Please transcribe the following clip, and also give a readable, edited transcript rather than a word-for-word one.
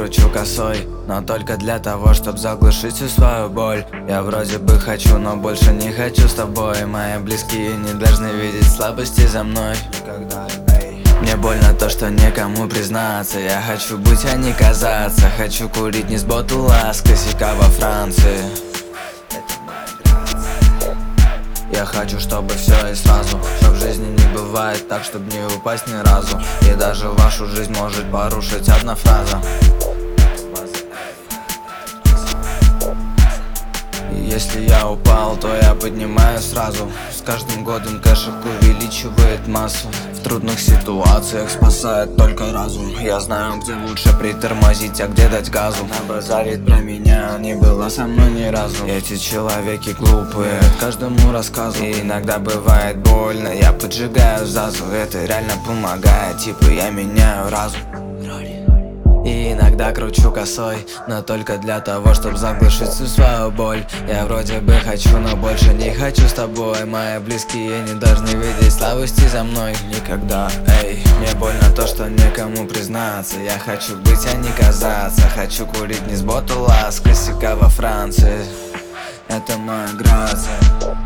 кручу косой, но только для того, чтобы заглушить всю свою боль. Я вроде бы хочу, но больше не хочу с тобой. Мои близкие не должны видеть слабости за мной никогда. Мне больно то, что некому признаться. Я хочу быть, а не казаться. Хочу курить не с ботула, а с косяка во Франции. Я хочу, чтобы все и сразу, что в жизни не бывает так, чтобы не упасть ни разу. И даже вашу жизнь может порушить одна фраза. И если я упал, то я поднимаюсь сразу. С каждым годом кэшек увеличивает массу. В трудных ситуациях спасает только разум. Я знаю, где лучше притормозить, а где дать газу. Набазарит про меня, не было со мной ни разу. Эти человеки глупые, каждому рассказу. И иногда бывает больно, я поджигаю зазу. Это реально помогает, типа я меняю разум. И иногда кручу косой, но только для того, чтобы заглушить всю свою боль. Я вроде бы хочу, но больше не хочу с тобой. Мои близкие не должны видеть слабости за мной никогда. Эй, мне больно то, что некому признаться. Я хочу быть, а не казаться. Хочу курить не с ботула, а с косяка во Франции. Это моя грация.